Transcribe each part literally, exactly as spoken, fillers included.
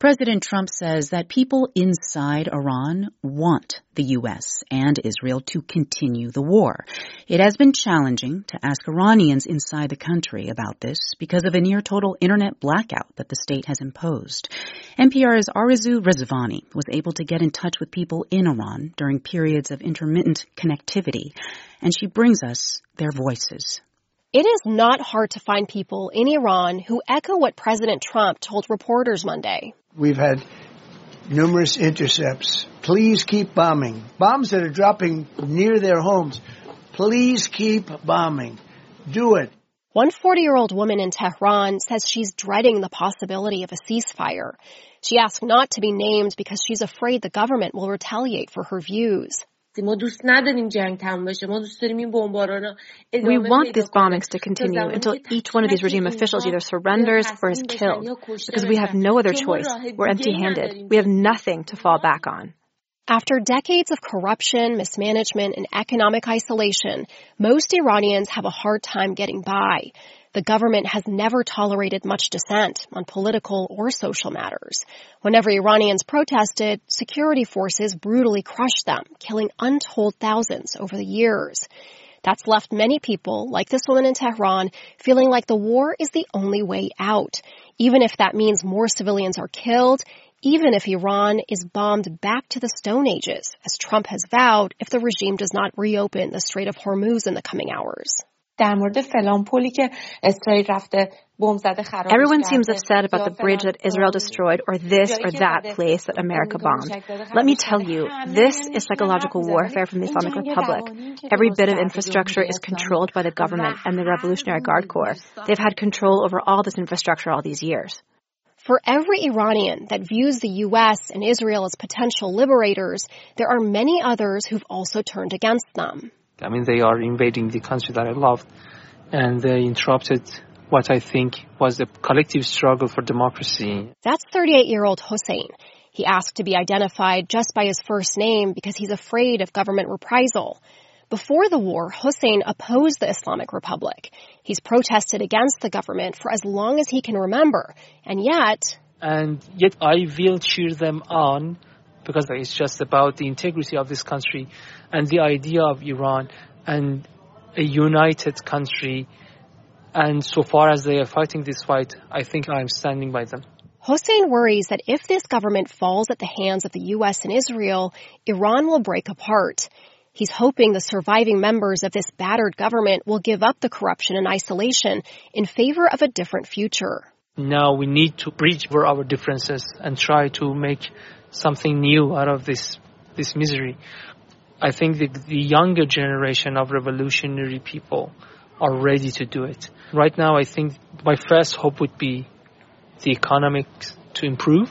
President Trump says that people inside Iran want the U S and Israel to continue the war. It has been challenging to ask Iranians inside the country about this because of a near-total internet blackout that the state has imposed. N P R's Arezou Rezvani was able to get in touch with people in Iran during periods of intermittent connectivity, and she brings us their voices. It is not hard to find people in Iran who echo what President Trump told reporters Monday. We've had numerous intercepts. Please keep bombing. Bombs that are dropping near their homes. Please keep bombing. Do it. One forty-year-old woman in Tehran says she's dreading the possibility of a ceasefire. She asked not to be named because she's afraid the government will retaliate for her views. We want these bombings to continue until each one of these regime officials either surrenders or is killed, because we have no other choice. We're empty-handed. We have nothing to fall back on. After decades of corruption, mismanagement, and economic isolation, most Iranians have a hard time getting by. The government has never tolerated much dissent on political or social matters. Whenever Iranians protested, security forces brutally crushed them, killing untold thousands over the years. That's left many people, like this woman in Tehran, feeling like the war is the only way out, even if that means more civilians are killed, even if Iran is bombed back to the Stone Ages, as Trump has vowed if the regime does not reopen the Strait of Hormuz in the coming hours. Everyone seems upset about the bridge that Israel destroyed or this or that place that America bombed. Let me tell you, this is psychological warfare from the Islamic Republic. Every bit of infrastructure is controlled by the government and the Revolutionary Guard Corps. They've had control over all this infrastructure all these years. For every Iranian that views the U S and Israel as potential liberators, there are many others who've also turned against them. I mean, they are invading the country that I loved, and they interrupted what I think was a collective struggle for democracy. That's thirty-eight-year-old Hossein. He asked to be identified just by his first name because he's afraid of government reprisal. Before the war, Hossein opposed the Islamic Republic. He's protested against the government for as long as he can remember, and yet... And yet I will cheer them on, because it's just about the integrity of this country and the idea of Iran and a united country. And so far as they are fighting this fight, I think I'm standing by them. Hossein worries that if this government falls at the hands of the U S and Israel, Iran will break apart. He's hoping the surviving members of this battered government will give up the corruption and isolation in favor of a different future. Now we need to bridge over our differences and try to make something new out of this this misery. I think the, the younger generation of revolutionary people are ready to do it. Right now, I think my first hope would be the economics to improve,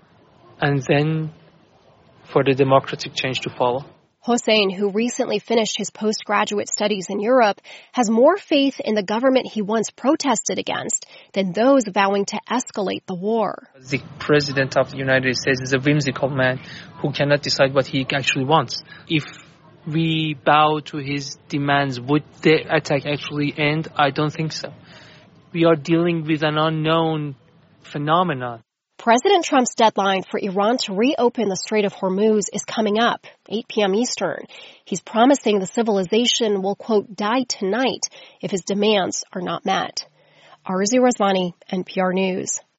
and then for the democratic change to follow. Hossein, who recently finished his postgraduate studies in Europe, has more faith in the government he once protested against than those vowing to escalate the war. The president of the United States is a whimsical man who cannot decide what he actually wants. If we bow to his demands, would the attack actually end? I don't think so. We are dealing with an unknown phenomenon. President Trump's deadline for Iran to reopen the Strait of Hormuz is coming up, eight p.m. Eastern. He's promising the civilization will, quote, die tonight if his demands are not met. Arezou Rezvani, N P R News.